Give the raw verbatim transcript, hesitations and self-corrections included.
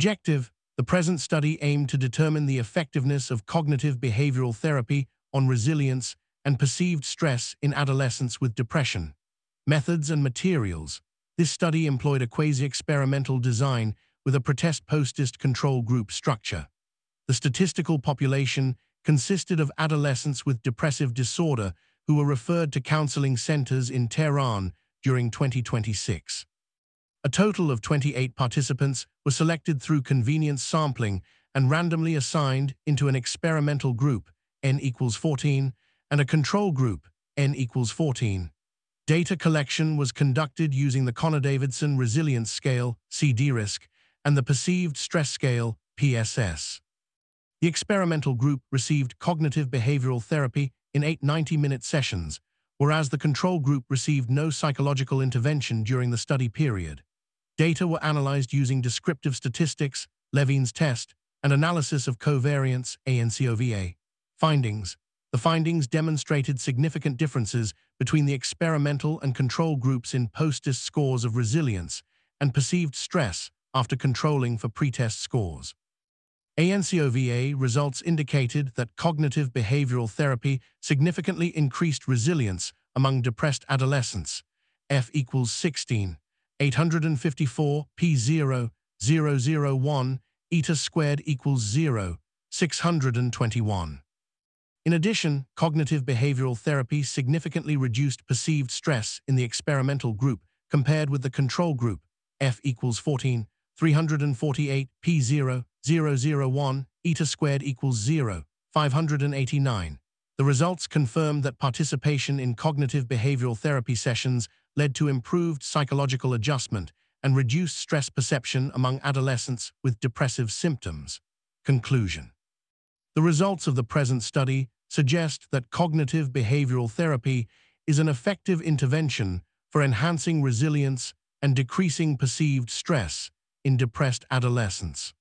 Objective: the present study aimed to determine the effectiveness of cognitive behavioral therapy on resilience and perceived stress in adolescents with depression. Methods and materials: this study employed a quasi-experimental design with a pretest-post-test control group structure. The statistical population consisted of adolescents with depressive disorder who were referred to counseling centers in Tehran during twenty twenty-six. A total of twenty-eight participants were selected through convenience sampling and randomly assigned into an experimental group, N equals fourteen, and a control group, N equals fourteen. Data collection was conducted using the Connor-Davidson Resilience Scale, C D R I S C, and the Perceived Stress Scale, P S S. The experimental group received cognitive behavioral therapy in eight ninety-minute sessions, whereas the control group received no psychological intervention during the study period. Data were analyzed using descriptive statistics, Levine's test, and analysis of covariance, ANCOVA. Findings: the findings demonstrated significant differences between the experimental and control groups in post-test scores of resilience and perceived stress after controlling for pretest scores. ANCOVA results indicated that cognitive behavioral therapy significantly increased resilience among depressed adolescents, F equals sixteen, eight hundred fifty-four, P zero, zero zero one, eta squared equals zero, six hundred twenty-one. In addition, cognitive behavioral therapy significantly reduced perceived stress in the experimental group compared with the control group, F equals fourteen, three hundred forty-eight, P zero, zero zero one, eta squared equals zero, five hundred eighty-nine. The results confirmed that participation in cognitive behavioral therapy sessions led to improved psychological adjustment and reduced stress perception among adolescents with depressive symptoms. Conclusion: the results of the present study suggest that cognitive behavioral therapy is an effective intervention for enhancing resilience and decreasing perceived stress in depressed adolescents.